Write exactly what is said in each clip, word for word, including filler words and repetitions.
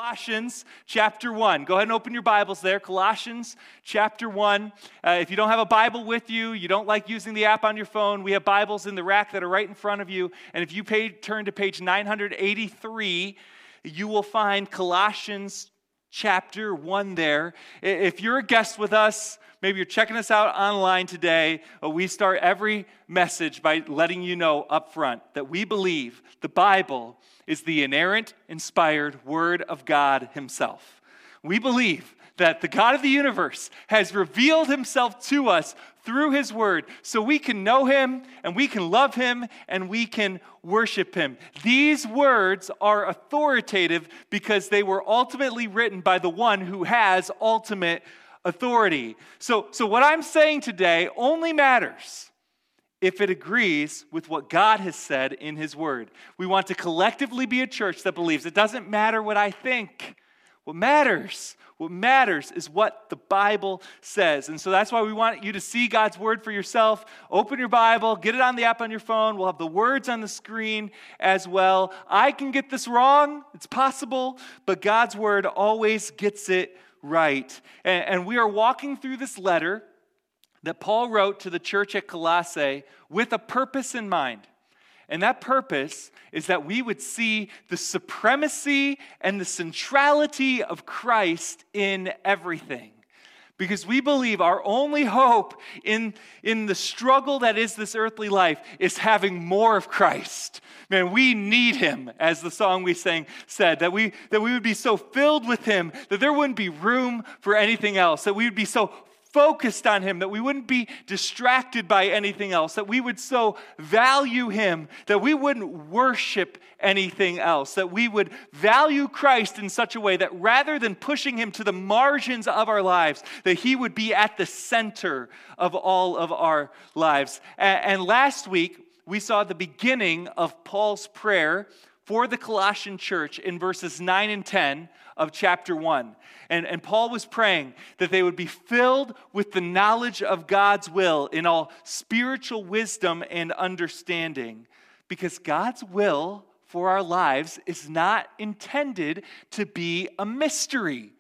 Colossians chapter one. Go ahead and open your Bibles there. Colossians chapter one. Uh, if you don't have a Bible with you, you don't like using the app on your phone, we have Bibles in the rack that are right in front of you. And if you pay, turn to page nine eighty-three, you will find Colossians chapter one there. If you're a guest with us, maybe you're checking us out online today, we start every message by letting you know up front that we believe the Bible is the inerrant, inspired Word of God Himself. We believe that the God of the universe has revealed Himself to us through His Word so we can know Him and we can love Him and we can worship Him. These words are authoritative because they were ultimately written by the one who has ultimate authority. So, so what I'm saying today only matters if it agrees with what God has said in His Word. We want to collectively be a church that believes it doesn't matter what I think. What matters, what matters is what the Bible says. And so that's why we want you to see God's Word for yourself. Open your Bible, get it on the app on your phone. We'll have the words on the screen as well. I can get this wrong. It's possible, but God's Word always gets it right. And, and we are walking through this letter that Paul wrote to the church at Colossae with a purpose in mind. And that purpose is that we would see the supremacy and the centrality of Christ in everything. Because we believe our only hope in, in the struggle that is this earthly life is having more of Christ. Man, we need Him, as the song we sang said, that we, that we would be so filled with Him that there wouldn't be room for anything else, that we would be so focused on Him, that we wouldn't be distracted by anything else, that we would so value Him that we wouldn't worship anything else, that we would value Christ in such a way that rather than pushing Him to the margins of our lives, that He would be at the center of all of our lives. And, and last week, we saw the beginning of Paul's prayer for the Colossian church in verses nine and ten of chapter one. And, and Paul was praying that they would be filled with the knowledge of God's will in all spiritual wisdom and understanding. Because God's will for our lives is not intended to be a mystery.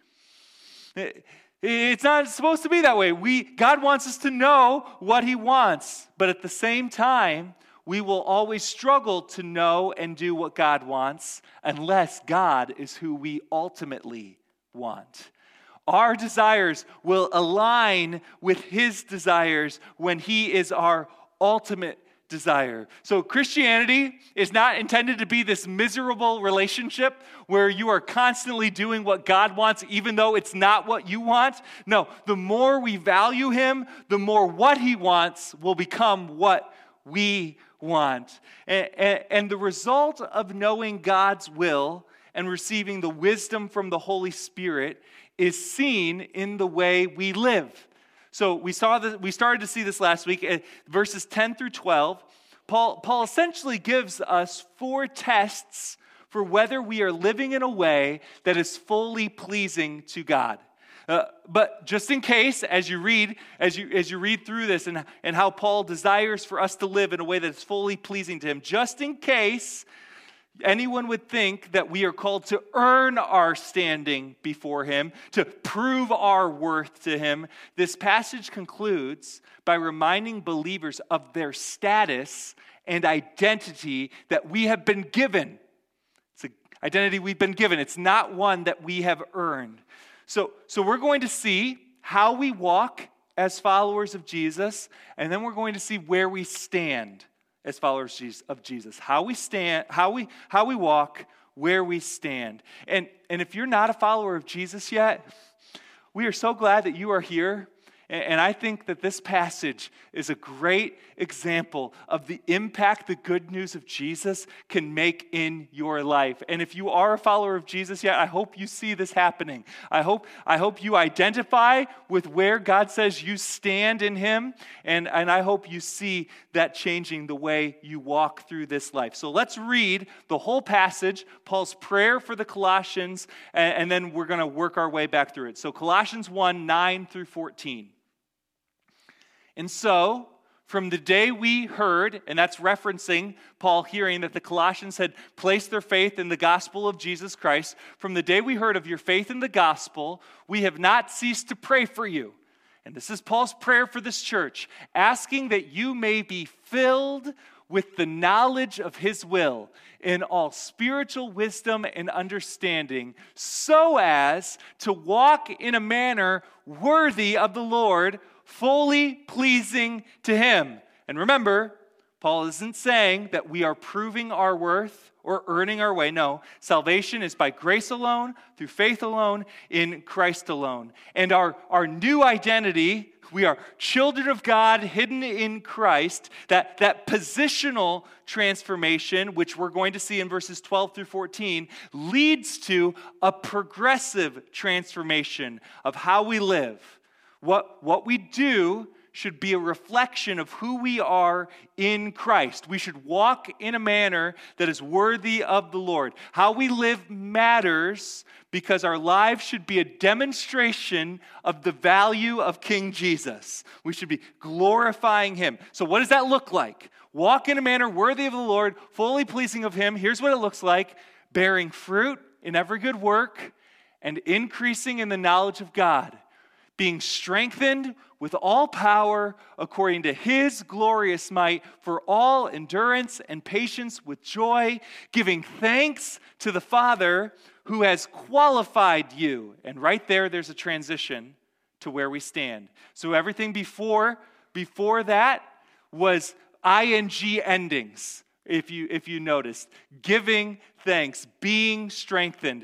It's not supposed to be that way. We, God wants us to know what He wants. But at the same time, we will always struggle to know and do what God wants unless God is who we ultimately want. Our desires will align with His desires when He is our ultimate desire. So Christianity is not intended to be this miserable relationship where you are constantly doing what God wants even though it's not what you want. No, the more we value Him, the more what He wants will become what we want. And, and, and the result of knowing God's will and receiving the wisdom from the Holy Spirit is seen in the way we live. So we saw that we started to see this last week, uh, verses ten through twelve. Paul, Paul essentially gives us four tests for whether we are living in a way that is fully pleasing to God. Uh, but just in case, as you read, as you as you read through this and, and how Paul desires for us to live in a way that is fully pleasing to Him, just in case anyone would think that we are called to earn our standing before Him, to prove our worth to Him, this passage concludes by reminding believers of their status and identity that we have been given. It's an identity we've been given. It's not one that we have earned. So, so we're going to see how we walk as followers of Jesus, and then we're going to see where we stand as followers of Jesus. How we stand, how we how we walk, where we stand. And, and if you're not a follower of Jesus yet, we are so glad that you are here. And I think that this passage is a great example of the impact the good news of Jesus can make in your life. And if you are a follower of Jesus yet, I hope you see this happening. I hope, I hope you identify with where God says you stand in Him. And, and I hope you see that changing the way you walk through this life. So let's read the whole passage, Paul's prayer for the Colossians, and, and then we're going to work our way back through it. So Colossians one, nine through fourteen. And so, from the day we heard, and that's referencing Paul hearing that the Colossians had placed their faith in the gospel of Jesus Christ. From the day we heard of your faith in the gospel, we have not ceased to pray for you. And this is Paul's prayer for this church, asking that you may be filled with the knowledge of his will in all spiritual wisdom and understanding, so as to walk in a manner worthy of the Lord, fully pleasing to him. And remember, Paul isn't saying that we are proving our worth or earning our way. No, salvation is by grace alone, through faith alone, in Christ alone. And our, our new identity, we are children of God hidden in Christ. That, that positional transformation, which we're going to see in verses twelve through fourteen, leads to a progressive transformation of how we live. What, what we do should be a reflection of who we are in Christ. We should walk in a manner that is worthy of the Lord. How we live matters because our lives should be a demonstration of the value of King Jesus. We should be glorifying him. So what does that look like? Walk in a manner worthy of the Lord, fully pleasing of him. Here's what it looks like: bearing fruit in every good work and increasing in the knowledge of God, being strengthened with all power according to his glorious might for all endurance and patience with joy, giving thanks to the Father who has qualified you. And right there, there's a transition to where we stand. So everything before, before that was ing endings. If you, if you noticed, giving thanks, being strengthened,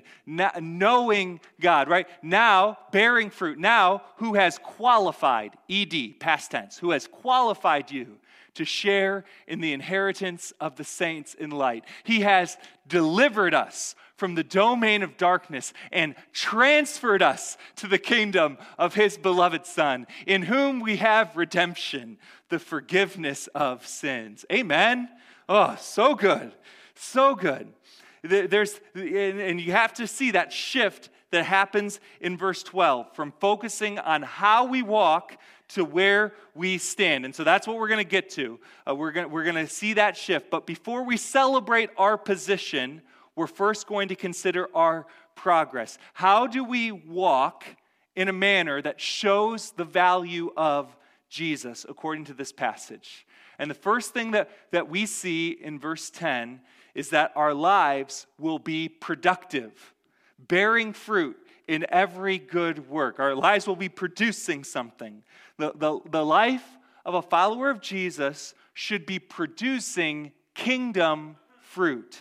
knowing God, right? Now, bearing fruit. Now, who has qualified, ed, past tense, who has qualified you to share in the inheritance of the saints in light. He has delivered us from the domain of darkness and transferred us to the kingdom of his beloved Son, in whom we have redemption, the forgiveness of sins. Amen. Oh, so good. So good. There's, and you have to see that shift that happens in verse twelve, from focusing on how we walk to where we stand. And so that's what we're going to get to. Uh, we're going we're going to see that shift. But before we celebrate our position, we're first going to consider our progress. How do we walk in a manner that shows the value of Jesus, according to this passage? And the first thing that, that we see in verse ten is that our lives will be productive, bearing fruit in every good work. Our lives will be producing something. The, the, the life of a follower of Jesus should be producing kingdom fruit.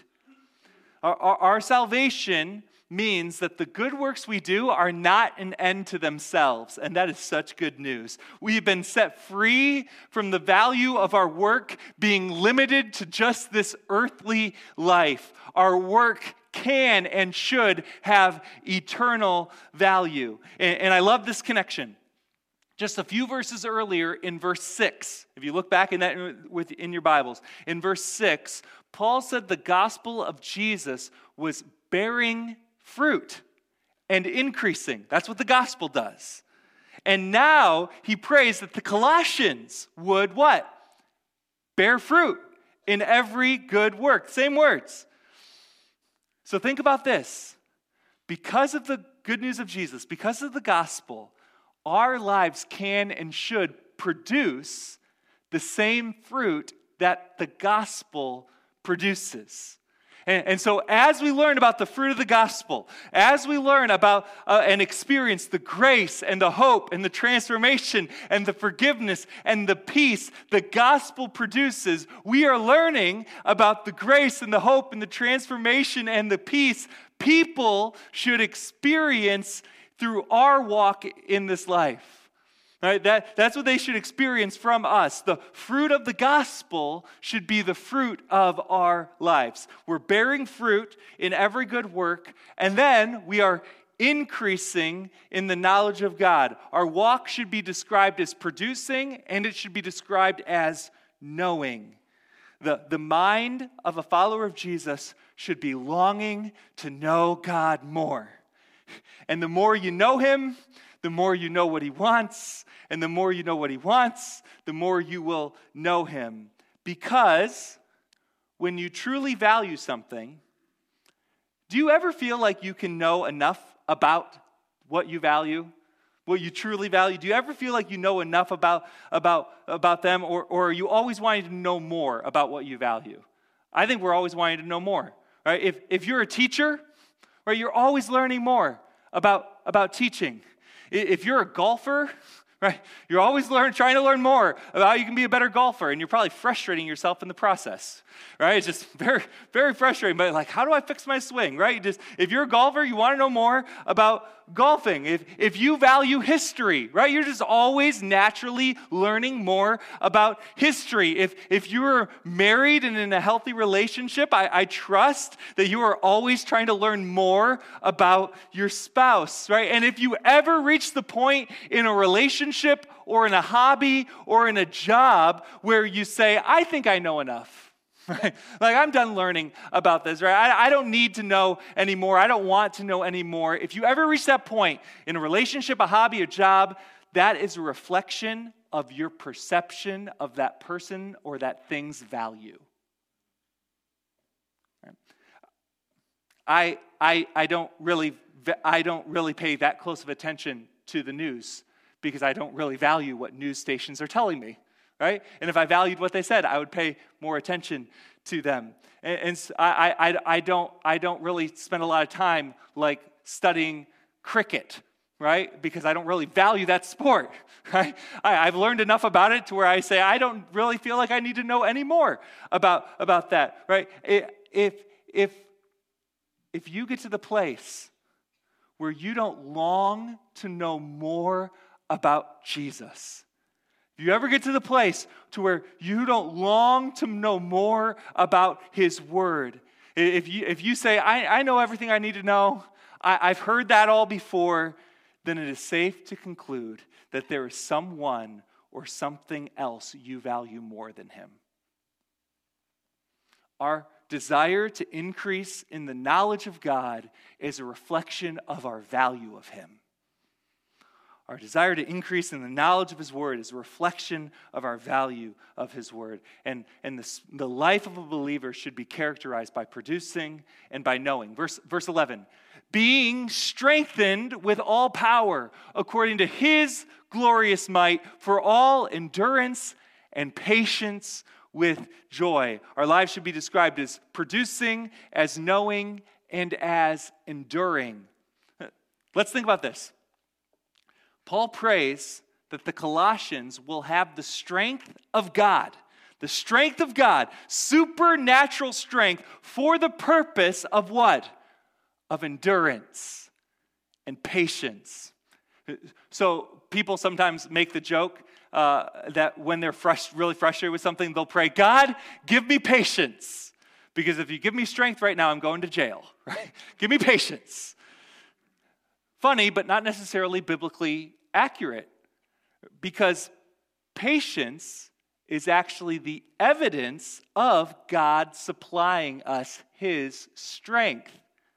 Our, our, our salvation means that the good works we do are not an end to themselves, and that is such good news. We've been set free from the value of our work being limited to just this earthly life. Our work can and should have eternal value. And, and I love this connection. Just a few verses earlier in verse six, if you look back in that in your Bibles, in verse six, Paul said the gospel of Jesus was bearing fruit and increasing. That's what the gospel does. And now he prays that the Colossians would what? Bear fruit in every good work. Same words. So think about this. Because of the good news of Jesus, because of the gospel, our lives can and should produce the same fruit that the gospel produces. And, and so as we learn about the fruit of the gospel, as we learn about uh, and experience the grace and the hope and the transformation and the forgiveness and the peace the gospel produces, we are learning about the grace and the hope and the transformation and the peace people should experience through our walk in this life. Right? That, that's what they should experience from us. The fruit of the gospel should be the fruit of our lives. We're bearing fruit in every good work, and then we are increasing in the knowledge of God. Our walk should be described as producing, and it should be described as knowing. The, the mind of a follower of Jesus should be longing to know God more. And the more you know him, the more you know what he wants. And the more you know what he wants, the more you will know him. Because when you truly value something, do you ever feel like you can know enough about what you value, what you truly value? Do you ever feel like you know enough about, about, about them, or, or are you always wanting to know more about what you value? I think we're always wanting to know more, right? If, if you're a teacher, right, you're always learning more about, about teaching. If you're a golfer, right, you're always learn, trying to learn more about how you can be a better golfer, and you're probably frustrating yourself in the process, right? It's just very, very frustrating, but like, how do I fix my swing, right? You just, if you're a golfer, you want to know more about golfing. If, if you value history, right, you're just always naturally learning more about history. If, if you're married and in a healthy relationship, I, I trust that you are always trying to learn more about your spouse, right? And if you ever reach the point in a relationship or in a hobby or in a job where you say, I think I know enough, right? Like, I'm done learning about this, right? I, I don't need to know anymore. I don't want to know anymore. If you ever reach that point in a relationship, a hobby, a job, that is a reflection of your perception of that person or that thing's value. Right? I, I, I don't really, I don't really pay that close of attention to the news because I don't really value what news stations are telling me. Right? And if I valued what they said, I would pay more attention to them. And, and I, I, I, don't, I don't really spend a lot of time like studying cricket, right? Because I don't really value that sport, right? I, I've learned enough about it to where I say I don't really feel like I need to know any more about, about that, right? If, if, if you get to the place where you don't long to know more about Jesus, if you ever get to the place to where you don't long to know more about his word, if you if you say, I, I know everything I need to know, I, I've heard that all before, then it is safe to conclude that there is someone or something else you value more than him. Our desire to increase in the knowledge of God is a reflection of our value of him. Our desire to increase in the knowledge of his word is a reflection of our value of his word. And, and the, the life of a believer should be characterized by producing and by knowing. Verse, verse eleven, being strengthened with all power according to his glorious might for all endurance and patience with joy. Our lives should be described as producing, as knowing, and as enduring. Let's think about this. Paul prays that the Colossians will have the strength of God, the strength of God, supernatural strength for the purpose of what? Of endurance and patience. So people sometimes make the joke uh, that when they're frust- really frustrated with something, they'll pray, God, give me patience. Because if you give me strength right now, I'm going to jail, right? Give me patience. Funny, but not necessarily biblically accurate, because patience is actually the evidence of God supplying us his strength.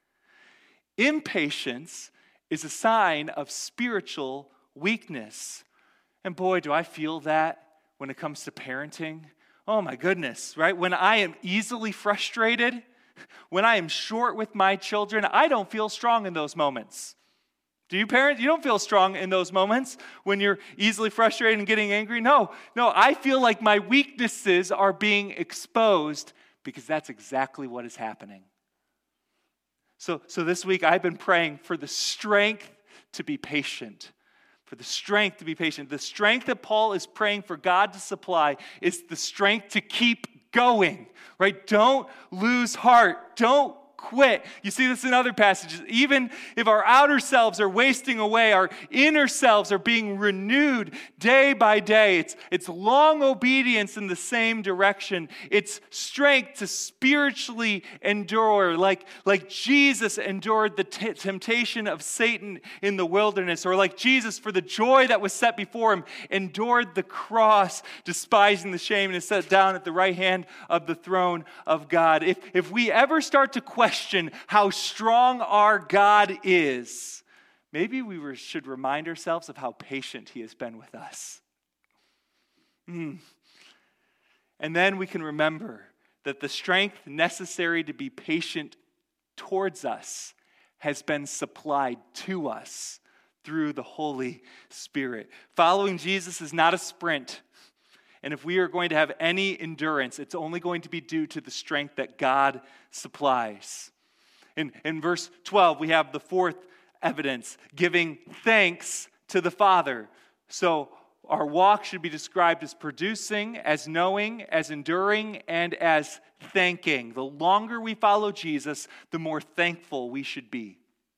Impatience is a sign of spiritual weakness. And boy, do I feel that when it comes to parenting. Oh my goodness, right? When I am easily frustrated, when I am short with my children, I don't feel strong in those moments. Do you parents? You don't feel strong in those moments when you're easily frustrated and getting angry? No, no, I feel like my weaknesses are being exposed because that's exactly what is happening. So, so this week I've been praying for the strength to be patient. For the strength to be patient. The strength that Paul is praying for God to supply is the strength to keep going, right? Don't lose heart. Don't quit. You see this in other passages. Even if our outer selves are wasting away, our inner selves are being renewed day by day. It's, it's long obedience in the same direction. It's strength to spiritually endure, like, like Jesus endured the t- temptation of Satan in the wilderness, or like Jesus, for the joy that was set before him, endured the cross, despising the shame, and is set down at the right hand of the throne of God. If, if we ever start to question question how strong our God is, maybe we were, should remind ourselves of how patient he has been with us. Mm. And then we can remember that the strength necessary to be patient towards us has been supplied to us through the Holy Spirit. Following Jesus is not a sprint. And if we are going to have any endurance, it's only going to be due to the strength that God supplies. In, in verse twelve, we have the fourth evidence, giving thanks to the Father. So our walk should be described as producing, as knowing, as enduring, and as thanking. The longer we follow Jesus, the more thankful we should be.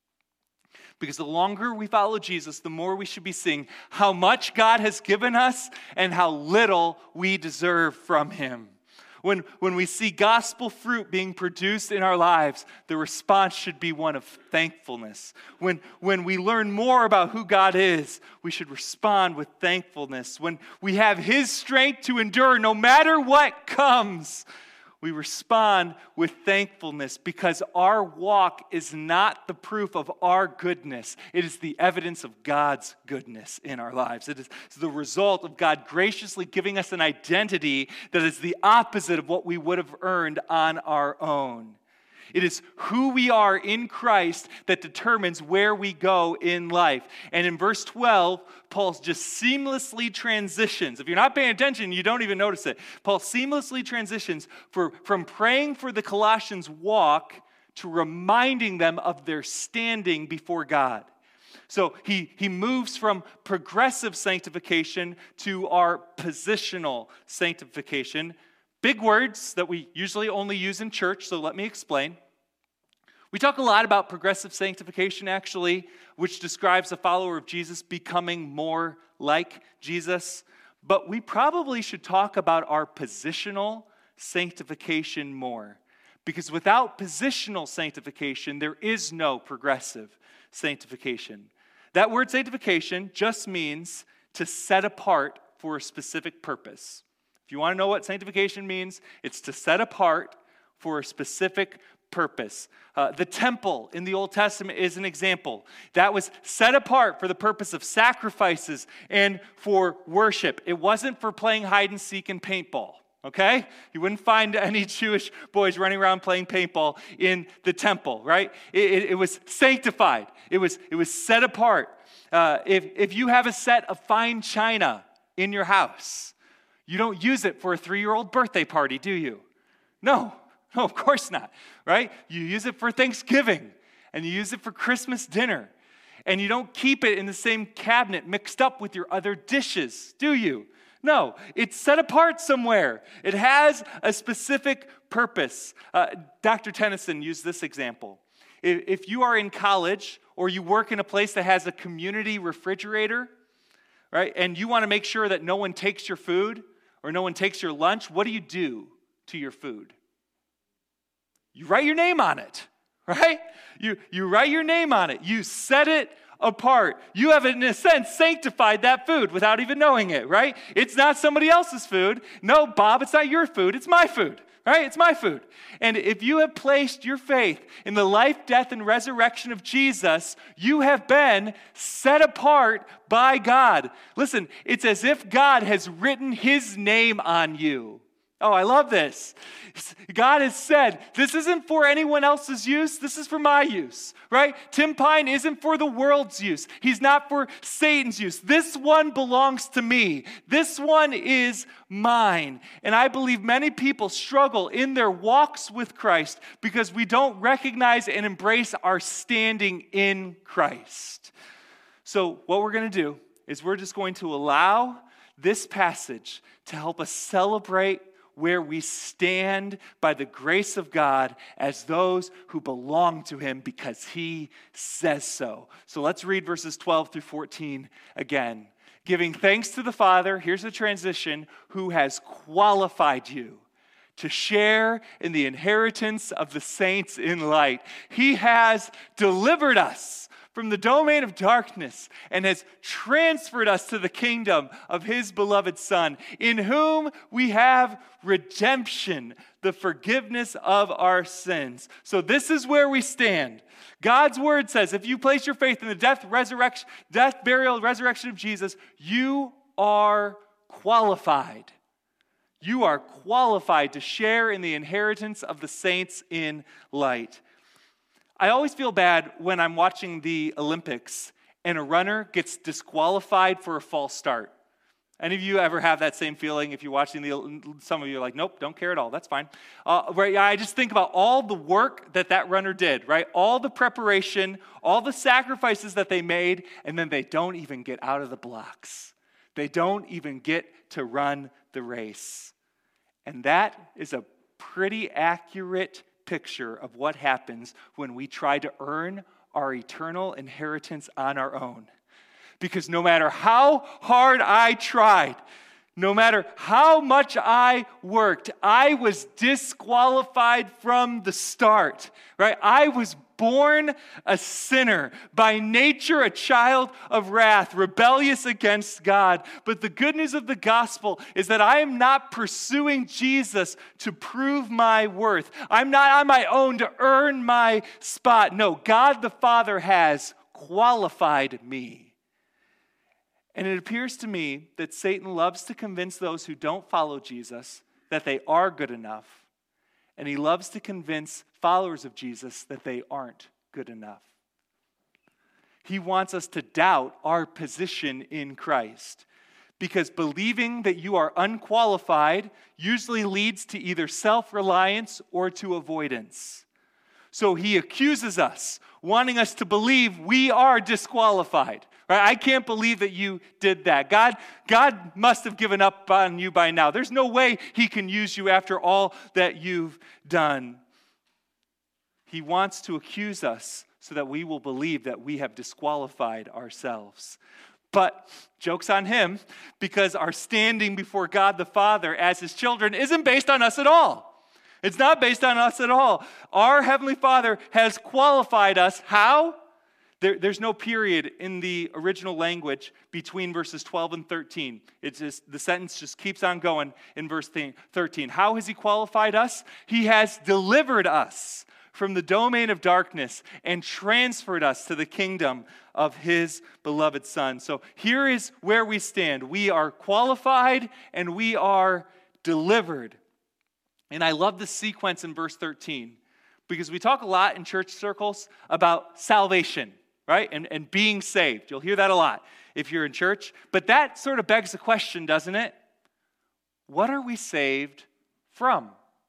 Because the longer we follow Jesus, the more we should be seeing how much God has given us and how little we deserve from him. When, when we see gospel fruit being produced in our lives, the response should be one of thankfulness. When, when we learn more about who God is, we should respond with thankfulness. When we have his strength to endure no matter what comes, we respond with thankfulness because our walk is not the proof of our goodness. It is the evidence of God's goodness in our lives. It is the result of God graciously giving us an identity that is the opposite of what we would have earned on our own. It is who we are in Christ that determines where we go in life. And in verse twelve, Paul just seamlessly transitions. If you're not paying attention, you don't even notice it. Paul seamlessly transitions for, from praying for the Colossians' walk to reminding them of their standing before God. So he, he moves from progressive sanctification to our positional sanctification. Big words that we usually only use in church, so let me explain. We talk a lot about progressive sanctification, actually, which describes a follower of Jesus becoming more like Jesus. But we probably should talk about our positional sanctification more. Because without positional sanctification, there is no progressive sanctification. That word sanctification just means to set apart for a specific purpose. If you want to know what sanctification means, it's to set apart for a specific purpose. Uh, the temple in the Old Testament is an example. That was set apart for the purpose of sacrifices and for worship. It wasn't for playing hide and seek and paintball, okay? You wouldn't find any Jewish boys running around playing paintball in the temple, right? It, it, it was sanctified. It was, it was set apart. Uh, if, if you have a set of fine china in your house, you don't use it for a three-year-old birthday party, do you? No. No, of course not, right? You use it for Thanksgiving, and you use it for Christmas dinner, and you don't keep it in the same cabinet mixed up with your other dishes, do you? No, it's set apart somewhere. It has a specific purpose. Uh, Doctor Tennyson used this example. If, if you are in college or you work in a place that has a community refrigerator, right, and you want to make sure that no one takes your food or no one takes your lunch, what do you do to your food? You write your name on it, right? You, you write your name on it. You set it apart. You have, in a sense, sanctified that food without even knowing it, right? It's not somebody else's food. No, Bob, it's not your food. It's my food, right? It's my food. And if you have placed your faith in the life, death, and resurrection of Jesus, you have been set apart by God. Listen, it's as if God has written his name on you. Oh, I love this. God has said, this isn't for anyone else's use, this is for my use, right? Tim Pine isn't for the world's use. He's not for Satan's use. This one belongs to me. This one is mine. And I believe many people struggle in their walks with Christ because we don't recognize and embrace our standing in Christ. So what we're going to do is we're just going to allow this passage to help us celebrate where we stand by the grace of God as those who belong to him because he says so. So let's read verses twelve through fourteen again. Giving thanks to the Father, here's the transition, who has qualified you to share in the inheritance of the saints in light. He has delivered us from the domain of darkness and has transferred us to the kingdom of his beloved Son, in whom we have redemption, the forgiveness of our sins. So this is where we stand. God's word says, if you place your faith in the death, resurrection, death, burial, resurrection of Jesus, you are qualified. You are qualified to share in the inheritance of the saints in light. I always feel bad when I'm watching the Olympics and a runner gets disqualified for a false start. Any of you ever have that same feeling if you're watching the, some of you are like, nope, don't care at all, that's fine. Uh, right, I just think about all the work that that runner did, right? All the preparation, all the sacrifices that they made, and then they don't even get out of the blocks. They don't even get to run the race. And that is a pretty accurate picture of what happens when we try to earn our eternal inheritance on our own. Because no matter how hard I tried, no matter how much I worked, I was disqualified from the start, right? I was born a sinner, by nature a child of wrath, rebellious against God. But the good news of the gospel is that I am not pursuing Jesus to prove my worth. I'm not on my own to earn my spot. No, God the Father has qualified me. And it appears to me that Satan loves to convince those who don't follow Jesus that they are good enough. And he loves to convince followers of Jesus that they aren't good enough. He wants us to doubt our position in Christ. Because believing that you are unqualified usually leads to either self-reliance or to avoidance. So he accuses us, wanting us to believe we are disqualified. Right? I can't believe that you did that. God, God must have given up on you by now. There's no way he can use you after all that you've done. He wants to accuse us so that we will believe that we have disqualified ourselves. But joke's on him, because our standing before God the Father as his children isn't based on us at all. It's not based on us at all. Our Heavenly Father has qualified us. How? There, there's no period in the original language between verses twelve and thirteen. It's just, the sentence just keeps on going in verse thirteen. How has he qualified us? He has delivered us from the domain of darkness and transferred us to the kingdom of his beloved Son. So here is where we stand. We are qualified and we are delivered. And I love the sequence in verse thirteen, because we talk a lot in church circles about salvation, right? And, and being saved. You'll hear that a lot if you're in church. But that sort of begs the question, doesn't it? What are we saved from?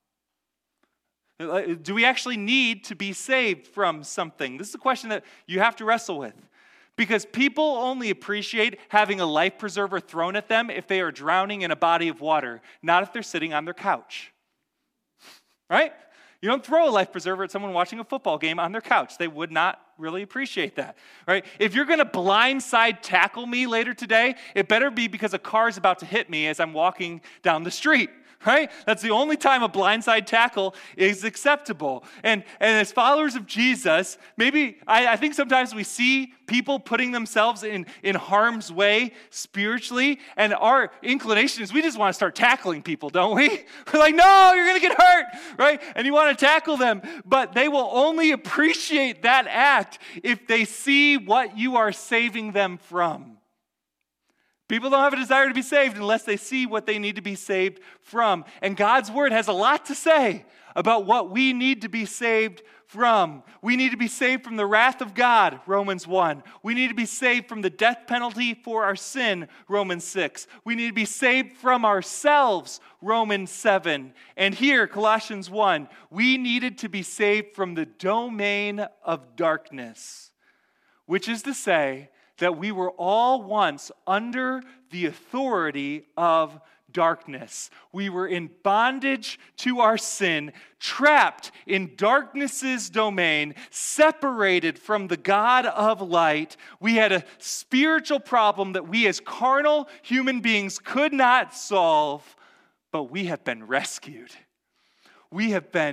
Do we actually need to be saved from something? This is a question that you have to wrestle with. Because people only appreciate having a life preserver thrown at them if they are drowning in a body of water, not if they're sitting on their couch. Right? You don't throw a life preserver at someone watching a football game on their couch. They would not really appreciate that, right? If you're going to blindside tackle me later today, it better be because a car is about to hit me as I'm walking down the street, right? That's the only time a blindside tackle is acceptable. And, and as followers of Jesus, maybe I, I think sometimes we see people putting themselves in, in harm's way spiritually, and our inclination is we just want to start tackling people, don't we? We're like, no, you're going to get hurt, right? And you want to tackle them, but they will only appreciate that act if they see what you are saving them from. People don't have a desire to be saved unless they see what they need to be saved from. And God's word has a lot to say about what we need to be saved from. We need to be saved from the wrath of God, Romans one. We need to be saved from the death penalty for our sin, Romans six. We need to be saved from ourselves, Romans seven. And here, Colossians one, we needed to be saved from the domain of darkness, which is to say, that we were all once under the authority of darkness. We were in bondage to our sin, trapped in darkness's domain, separated from the God of light. We had a spiritual problem that we as carnal human beings could not solve, but we have been rescued. We have been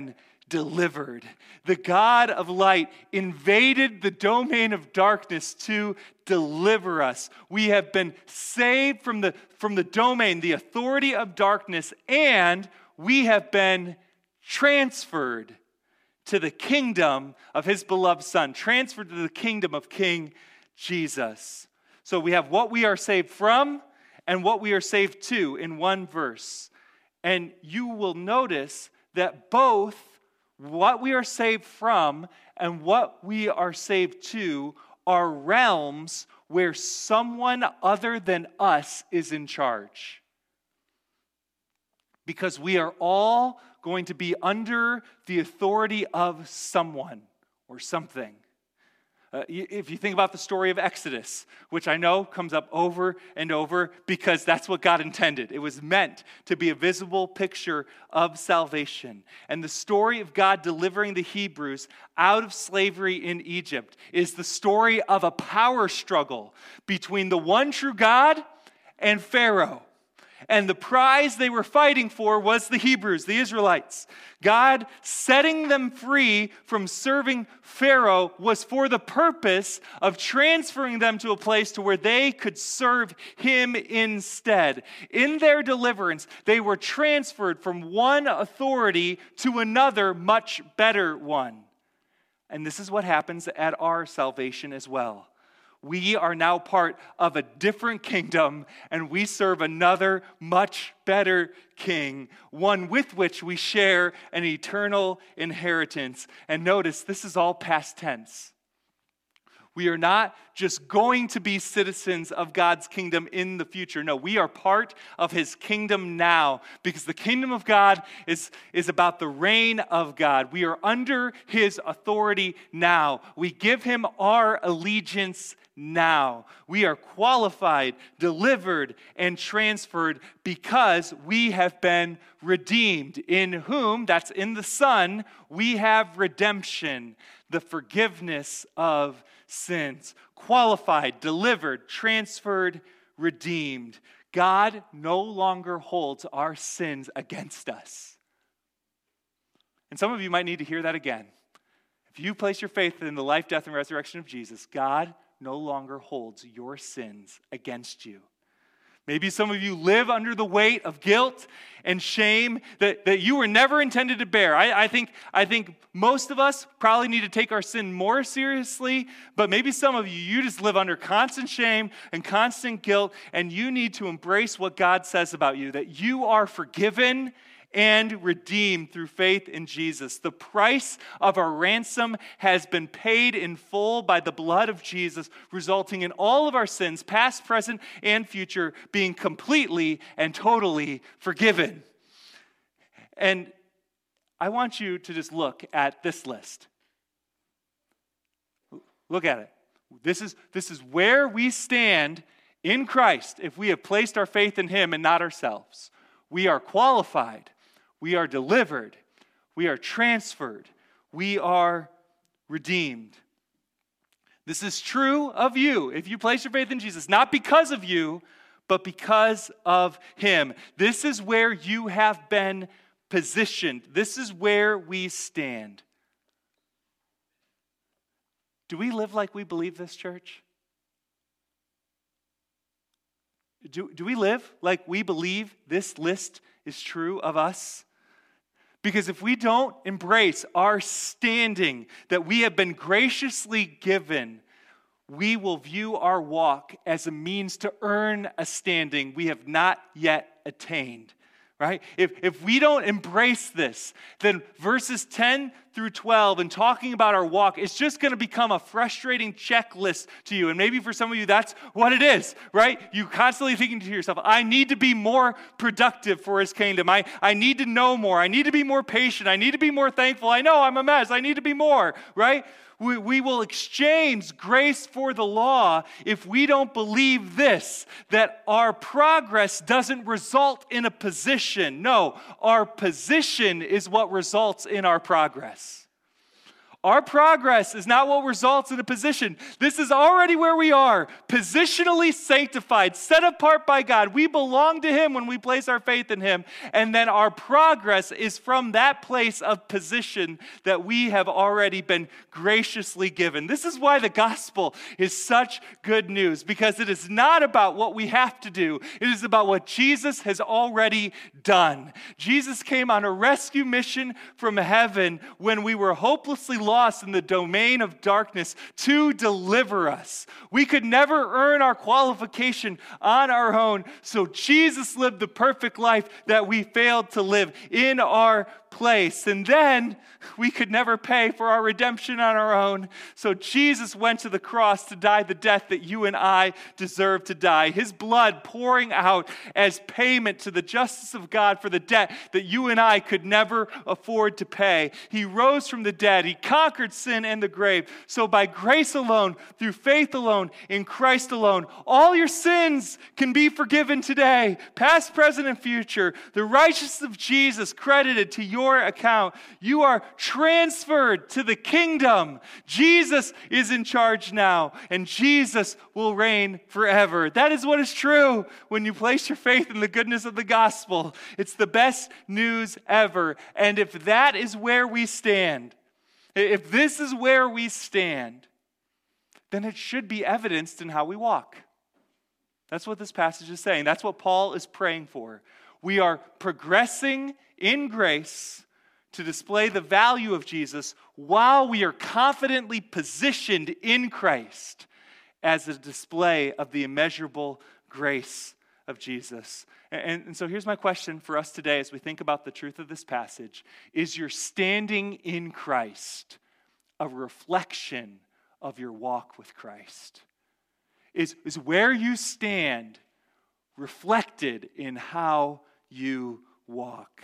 delivered. The God of light invaded the domain of darkness to deliver us. We have been saved from the, from the domain, the authority of darkness, and we have been transferred to the kingdom of his beloved Son, transferred to the kingdom of King Jesus. So we have what we are saved from and what we are saved to in one verse. And you will notice that both what we are saved from and what we are saved to are realms where someone other than us is in charge. Because we are all going to be under the authority of someone or something. Uh, if you think about the story of Exodus, which I know comes up over and over because that's what God intended. It was meant to be a visible picture of salvation. And the story of God delivering the Hebrews out of slavery in Egypt is the story of a power struggle between the one true God and Pharaoh. And the prize they were fighting for was the Hebrews, the Israelites. God setting them free from serving Pharaoh was for the purpose of transferring them to a place to where they could serve him instead. In their deliverance, they were transferred from one authority to another, much better one. And this is what happens at our salvation as well. We are now part of a different kingdom, and we serve another much better king, one with which we share an eternal inheritance. And notice, this is all past tense. We are not just going to be citizens of God's kingdom in the future. No, we are part of his kingdom now, because the kingdom of God is, is about the reign of God. We are under his authority now. We give him our allegiance now. We are qualified, delivered, and transferred because we have been redeemed. In whom, that's in the Son, we have redemption, the forgiveness of sins. Qualified, delivered, transferred, redeemed. God no longer holds our sins against us. And some of you might need to hear that again. If you place your faith in the life, death, and resurrection of Jesus, God no longer holds your sins against you. Maybe some of you live under the weight of guilt and shame that, that you were never intended to bear. I, I think, I think most of us probably need to take our sin more seriously, but maybe some of you, you just live under constant shame and constant guilt, and you need to embrace what God says about you, that you are forgiven and redeemed through faith in Jesus. The price of our ransom has been paid in full by the blood of Jesus, resulting in all of our sins, past, present, and future, being completely and totally forgiven. And I want you to just look at this list. Look at it. This is, this is where we stand in Christ if we have placed our faith in him and not ourselves. We are qualified. We are delivered, we are transferred, we are redeemed. This is true of you if you place your faith in Jesus, not because of you, but because of him. This is where you have been positioned. This is where we stand. Do we live like we believe this, church? Do, do we live like we believe this list is true of us? Because if we don't embrace our standing that we have been graciously given, we will view our walk as a means to earn a standing we have not yet attained. Right? If, if we don't embrace this, then verses ten through twelve and talking about our walk is just going to become a frustrating checklist to you. And maybe for some of you, that's what it is, right? You constantly thinking to yourself, I need to be more productive for his kingdom. I, I need to know more. I need to be more patient. I need to be more thankful. I know I'm a mess. I need to be more, right? We, we will exchange grace for the law if we don't believe this, that our progress doesn't result in a position. No, our position is what results in our progress. Our progress is not what results in a position. This is already where we are, positionally sanctified, set apart by God. We belong to Him when we place our faith in Him. And then our progress is from that place of position that we have already been graciously given. This is why the gospel is such good news, because it is not about what we have to do. It is about what Jesus has already done. Jesus came on a rescue mission from heaven when we were hopelessly lost lost in the domain of darkness to deliver us. We could never earn our qualification on our own, so Jesus lived the perfect life that we failed to live in our place. And then we could never pay for our redemption on our own, so Jesus went to the cross to die the death that you and I deserve to die. His blood pouring out as payment to the justice of God for the debt that you and I could never afford to pay. He rose from the dead. He conquered sin and the grave. So by grace alone, through faith alone, in Christ alone, all your sins can be forgiven today, past, present, and future. The righteousness of Jesus credited to your account. You are transferred to the kingdom. Jesus is in charge now, and Jesus will reign forever. That is what is true when you place your faith in the goodness of the gospel. It's the best news ever. And if that is where we stand, if this is where we stand, then it should be evidenced in how we walk. That's what this passage is saying. That's what Paul is praying for. We are progressing in grace to display the value of Jesus while we are confidently positioned in Christ as a display of the immeasurable grace of Jesus. And, and so here's my question for us today as we think about the truth of this passage. Is your standing in Christ a reflection of your walk with Christ? Is, is where you stand reflected in how you walk?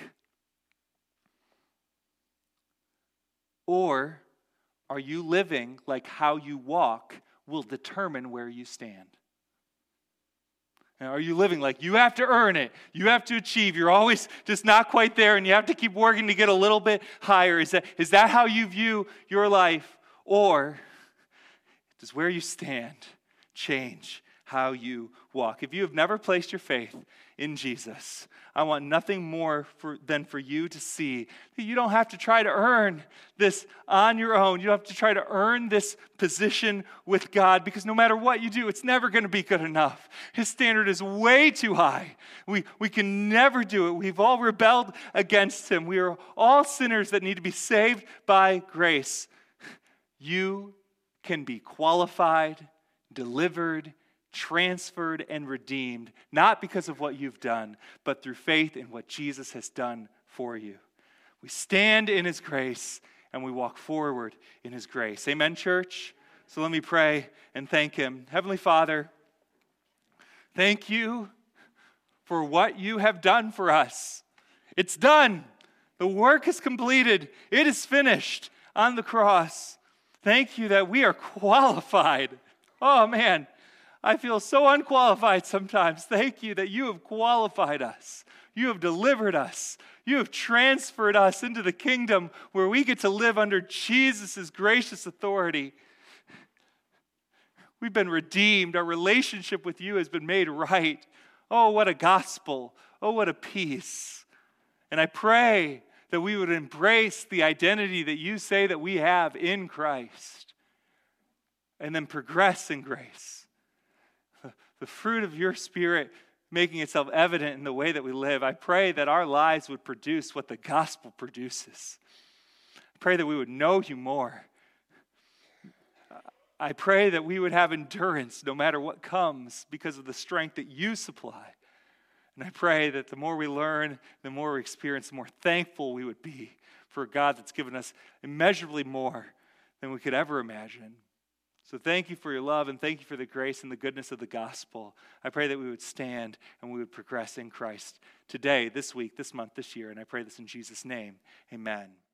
Or are you living like how you walk will determine where you stand? Now, are you living like you have to earn it, you have to achieve, you're always just not quite there and you have to keep working to get a little bit higher? Is that, is that how you view your life? Or does where you stand change how you walk? If you have never placed your faith in Jesus, I want nothing more for, than for you to see that you don't have to try to earn this on your own. You don't have to try to earn this position with God, because no matter what you do, it's never going to be good enough. His standard is way too high. We, we can never do it. We've all rebelled against Him. We are all sinners that need to be saved by grace. You can be qualified, delivered, transferred, and redeemed, not because of what you've done, but through faith in what Jesus has done for you. We stand in His grace and we walk forward in His grace. Amen, church? So let me pray and thank Him. Heavenly Father, thank you for what you have done for us. It's done. The work is completed. It is finished on the cross. Thank you that we are qualified. Oh, man. I feel so unqualified sometimes. Thank you that you have qualified us. You have delivered us. You have transferred us into the kingdom where we get to live under Jesus' gracious authority. We've been redeemed. Our relationship with you has been made right. Oh, what a gospel. Oh, what a peace. And I pray that we would embrace the identity that you say that we have in Christ, and then progress in grace. The fruit of your Spirit making itself evident in the way that we live. I pray that our lives would produce what the gospel produces. I pray that we would know you more. I pray that we would have endurance no matter what comes because of the strength that you supply. And I pray that the more we learn, the more we experience, the more thankful we would be for a God that's given us immeasurably more than we could ever imagine. So thank you for your love, and thank you for the grace and the goodness of the gospel. I pray that we would stand and we would progress in Christ today, this week, this month, this year. And I pray this in Jesus' name. Amen.